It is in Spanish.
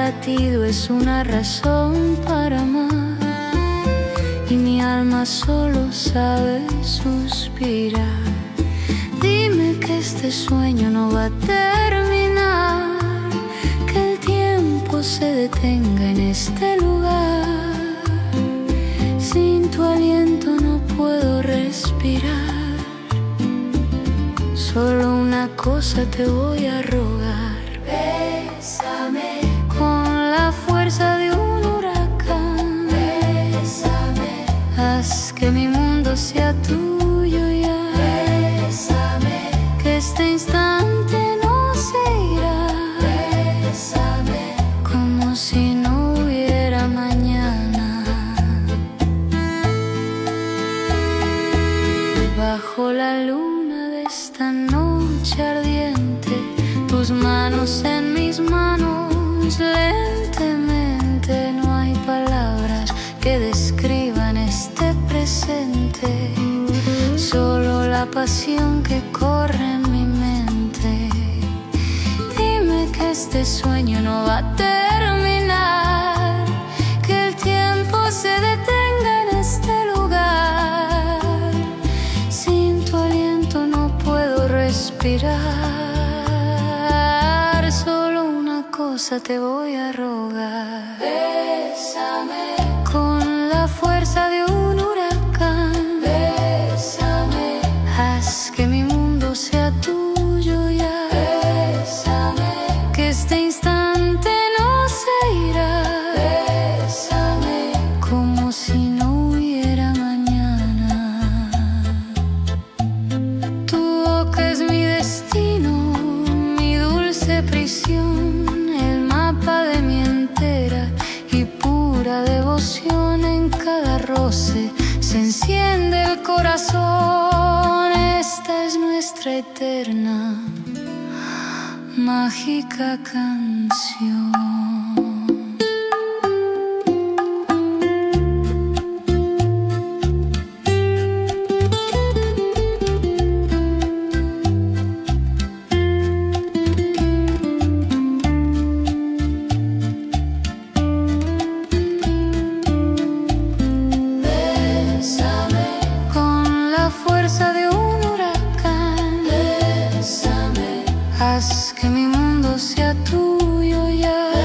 latido es una razón para amar, y mi alma solo sabe suspirar. Dime que este sueño no va a terminar, que el tiempo se detenga en este lugar. Sin tu aliento no puedo respirar. Solo una cosa te voy a rogar: bésame con la fuerza de un huracán. Bésame, haz que mi mundo sea tuyo ya. Bésame, que este instante no se irá. Bésame, como si no hubiera mañana. Bajo la luna de esta noche ardiente, tus manos en mis manos, lentamente. No hay palabras que describan este presente, solo la pasión que corre en mi mente. Dime que este sueño no va a terminar, que el tiempo se detenga en este lugar. Sin tu aliento no puedo respirar. Solo una cosa te voy a rogar: bésame con la fuerza de un huracán. Bésame, haz que mi mundo sea tuyo ya. Bésame, que este instante no se irá. Bésame, como si no hubiera mañana. Tu boca es mi destino, mi dulce prisión, el mapa de mi entera y pura devoción. En cada roce se enciende el corazón. Esta es nuestra eterna, mágica canción. Haz que mi mundo sea tuyo ya.